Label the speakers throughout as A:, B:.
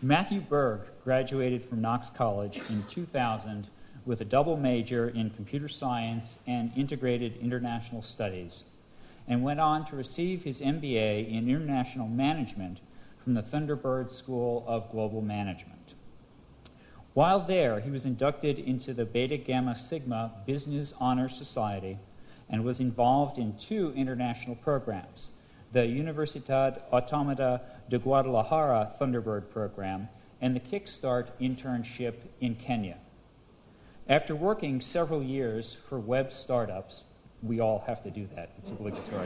A: Matthew Berg graduated from Knox College in 2000 with a double major in computer science and integrated international studies, and went on to receive his MBA in international management from the Thunderbird School of Global Management. While there, he was inducted into the Beta Gamma Sigma Business Honor Society and was involved in 2 international programs, the Universidad Autónoma de Guadalajara Thunderbird program and the Kickstart internship in Kenya. After working several years for web startups, we all have to do that, it's obligatory,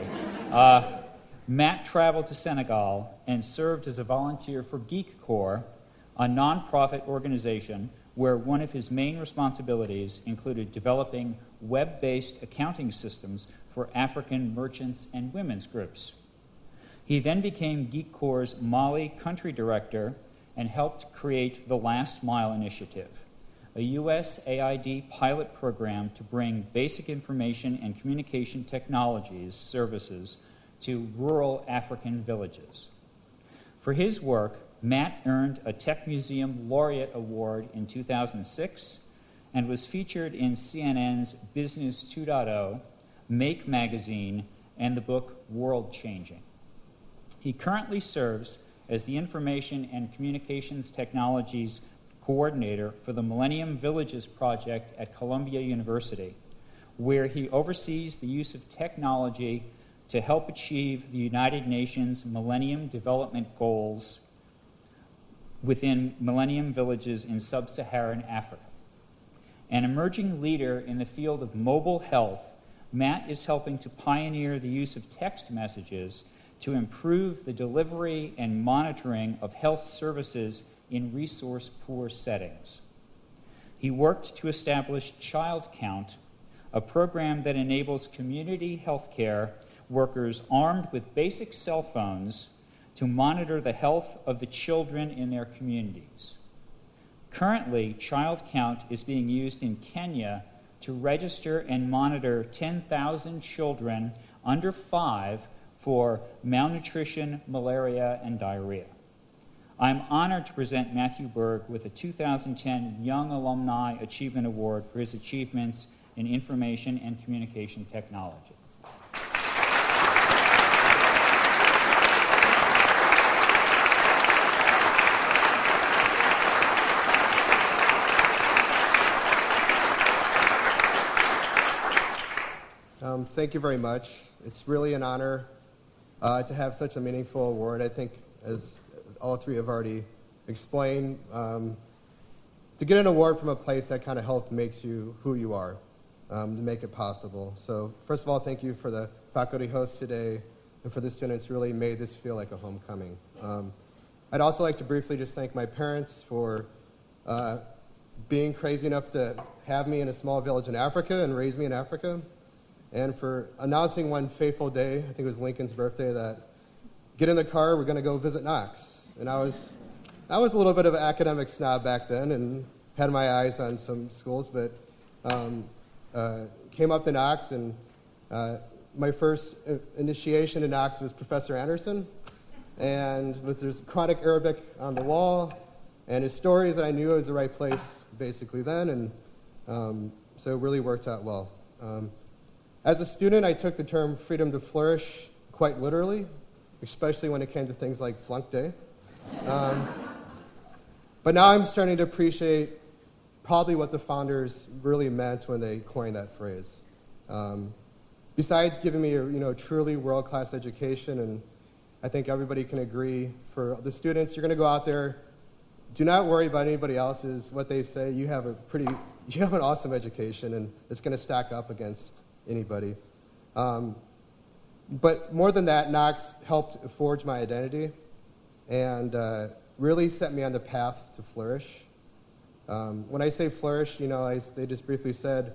A: Matt traveled to Senegal and served as a volunteer for Geek Corps, a nonprofit organization where one of his main responsibilities included developing web-based accounting systems for African merchants and women's groups. He then became Geek Corps' Mali country director and helped create the Last Mile Initiative, a USAID pilot program to bring basic information and communication technologies services to rural African villages. For his work, Matt earned a Tech Museum Laureate Award in 2006 and was featured in CNN's Business 2.0, Make Magazine, and the book World Changing. He currently serves as the Information and Communications Technologies Coordinator for the Millennium Villages Project at Columbia University, where he oversees the use of technology to help achieve the United Nations Millennium Development Goals within millennium villages in sub-Saharan Africa. An emerging leader in the field of mobile health, Matt is helping to pioneer the use of text messages to improve the delivery and monitoring of health services in resource-poor settings. He worked to establish Child Count, a program that enables community health care workers armed with basic cell phones to monitor the health of the children in their communities. Currently, Child Count is being used in Kenya to register and monitor 10,000 children under 5 for malnutrition, malaria, and diarrhea. I'm honored to present Matthew Berg with a 2010 Young Alumni Achievement Award for his achievements in information and communication technology.
B: Thank you very much. It's really an honor to have such a meaningful award. I think, as all three have already explained, to get an award from a place that kind of helped makes you who you are, to make it possible. So first of all, thank you for the faculty host today and for the students. Really made this feel like a homecoming. I'd also like to briefly just thank my parents for being crazy enough to have me in a small village in Africa and raise me in Africa, and for announcing one fateful day, I think it was Lincoln's birthday, that get in the car, we're going to go visit Knox. And I was a little bit of an academic snob back then and had my eyes on some schools, but came up to Knox, and my first initiation in Knox was Professor Anderson, and there's chronic Arabic on the wall, and his stories that I knew I was the right place basically then, and so it really worked out well. As a student, I took the term freedom to flourish quite literally, especially when it came to things like flunk day. But now I'm starting to appreciate probably what the founders really meant when they coined that phrase. Besides giving me a truly world-class education, and I think everybody can agree, for the students, you're going to go out there, do not worry about anybody else's, what they say. You have an awesome education, and it's going to stack up against anybody. But more than that, Knox helped forge my identity and really set me on the path to flourish. When I say flourish, they just briefly said,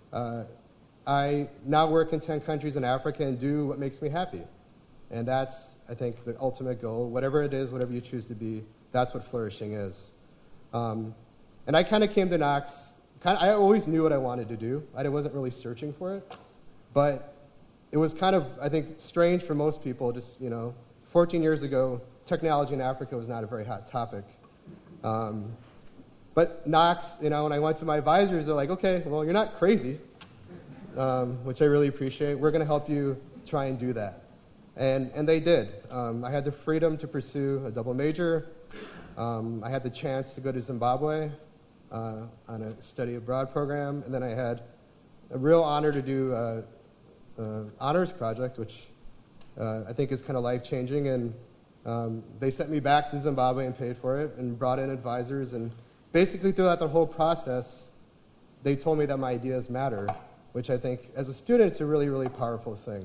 B: I now work in 10 countries in Africa and do what makes me happy. And that's, I think, the ultimate goal. Whatever it is, whatever you choose to be, that's what flourishing is. And I kind of came to Knox, I always knew what I wanted to do. I wasn't really searching for it. But it was kind of, I think, strange for most people. 14 years ago, technology in Africa was not a very hot topic. But Knox, when I went to my advisors, they're like, okay, well, you're not crazy, which I really appreciate. We're going to help you try and do that. And they did. I had the freedom to pursue a double major. I had the chance to go to Zimbabwe on a study abroad program, and then I had a real honor to do an honors project, which I think is kind of life-changing. And they sent me back to Zimbabwe and paid for it and brought in advisors. And basically throughout the whole process, they told me that my ideas matter, which I think as a student it's a really, really powerful thing.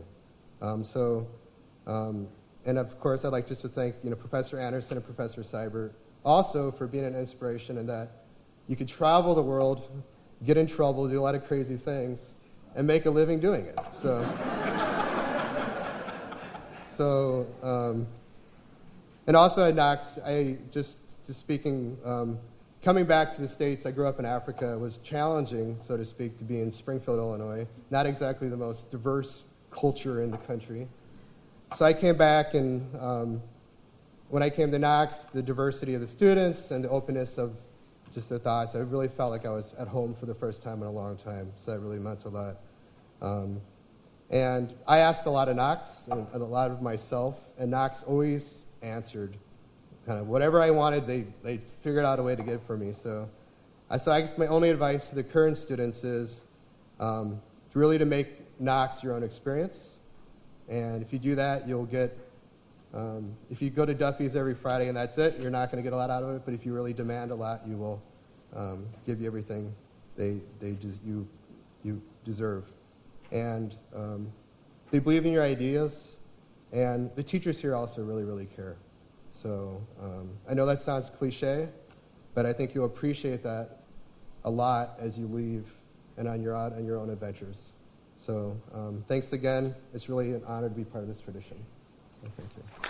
B: And of course, I'd like just to thank Professor Anderson and Professor Seibert also for being an inspiration in that you could travel the world, get in trouble, do a lot of crazy things, and make a living doing it. And also at Knox, coming back to the States, I grew up in Africa. It was challenging, so to speak, to be in Springfield, Illinois. Not exactly the most diverse culture in the country. So I came back, and when I came to Knox, the diversity of the students and the openness of just their thoughts, I really felt like I was at home for the first time in a long time. So that really meant a lot. And I asked a lot of Knox and a lot of myself, and Knox always answered. Kind of whatever I wanted, they figured out a way to get it for me. So I guess my only advice to the current students is really to make Knox your own experience. And if you do that, you'll get, if you go to Duffy's every Friday and that's it, you're not going to get a lot out of it. But if you really demand a lot, you will give you everything you deserve. And they believe in your ideas. And the teachers here also really, really care. So I know that sounds cliche, but I think you'll appreciate that a lot as you leave and on your own adventures. So thanks again. It's really an honor to be part of this tradition. So thank you.